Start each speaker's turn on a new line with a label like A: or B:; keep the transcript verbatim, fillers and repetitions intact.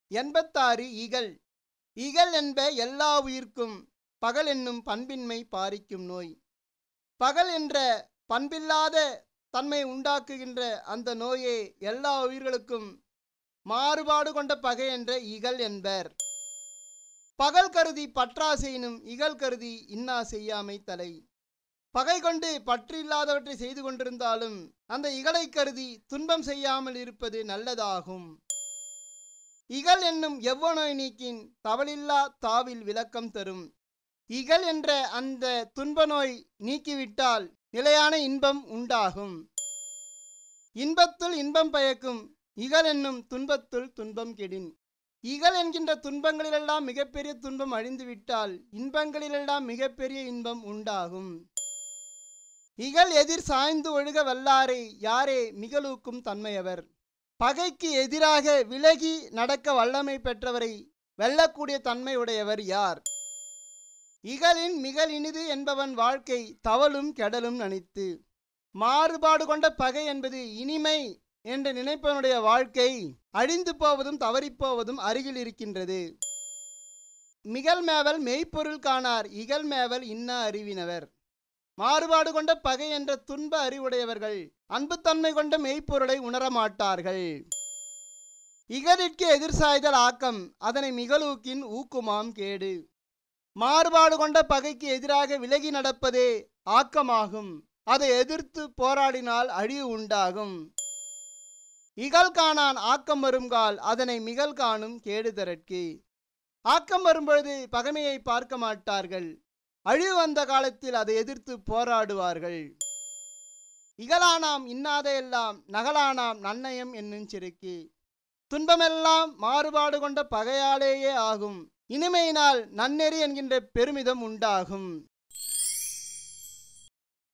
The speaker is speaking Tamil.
A: எண்பத்தாறு இகல். இகல் என்ப எல்லா உயிர்க்கும் பகல் என்னும் பண்பின்மை பாரிக்கும் நோய். பகல் என்ற பண்பில்லாத தன்மை உண்டாக்குகின்ற அந்த நோயே எல்லா உயிர்களுக்கும் மாறுபாடு கொண்ட பகை என்ற இகல் என்பர். பகல் கருதி பற்றா செய்யினும் இகல் கருதி இன்னா செய்யாமை தலை. பகை கொண்டு பற்று இல்லாதவற்றை செய்து கொண்டிருந்தாலும் அந்த இகலை கருதி துன்பம் செய்யாமல் இருப்பது நல்லதாகும். இகல் என்னும் எவ்வ நோய் நீக்கின் தவளில்லா தாவில் விளக்கம் தரும். இகல் என்ற அந்த துன்ப நோய் நீக்கிவிட்டால் நிலையான இன்பம் உண்டாகும். இன்பத்துள் இன்பம் பயக்கும் இகல் என்னும் துன்பத்துள் துன்பம் கெடின். இகல் என்கின்ற துன்பங்களிலெல்லாம் மிகப்பெரிய துன்பம் அழிந்துவிட்டால் இன்பங்களிலெல்லாம் மிகப்பெரிய இன்பம் உண்டாகும். இகல் எதிர் சாய்ந்து ஒழுக வல்லாரை யாரே மிகலூக்கும் தன்மையவர். பகைக்கு எதிராக விலகி நடக்க வல்லமை பெற்றவரை வெல்லக்கூடிய தன்மை உடையவர் யார்? இகலின் மிகல் இனிது என்பவன் வாழ்க்கை தவளும் கெடலும் நனித்து. மாறுபாடு கொண்ட பகை என்பது இனிமை என்று நினைப்பவனுடைய வாழ்க்கை அழிந்து போவதும் தவறிப்போவதும் அருகில் இருக்கின்றது. மிகல் மேவல் மெய்ப்பொருள் காணார் இகல் மேவல் இன்னா அறிவினவர். மாறுபாடு கொண்ட பகை என்ற துன்ப அறிவுடையவர்கள் அன்புத்தன்மை கொண்ட மெய்ப்பொருளை உணரமாட்டார்கள். இகலிற்கு எதிர் சாய்தல் ஆக்கம் அதனை மிகலூக்கின் ஊக்குமாம் கேடு. மாறுபாடு கொண்ட பகைக்கு எதிராக விலகி நடப்பதே ஆக்கமாகும். அதை எதிர்த்து போராடினால் அழிவு உண்டாகும். இகல் காணான் ஆக்கம் வருங்கால் அதனை மிகல் காணும் கேடு தரற்கு. ஆக்கம் வரும்பொழுது பகைமையை பார்க்க மாட்டார்கள். அழிவு வந்த காலத்தில் அதை எதிர்த்து போராடுவார்கள். இகலானாம் இன்னாத எல்லாம் நகலானாம் நன்னயம் என்னும் செருக்கு. துன்பமெல்லாம் மாறுபாடு கொண்ட பகையாலேயே ஆகும். இனிமையினால் நன்னெறி என்கின்ற பெருமிதம் உண்டாகும்.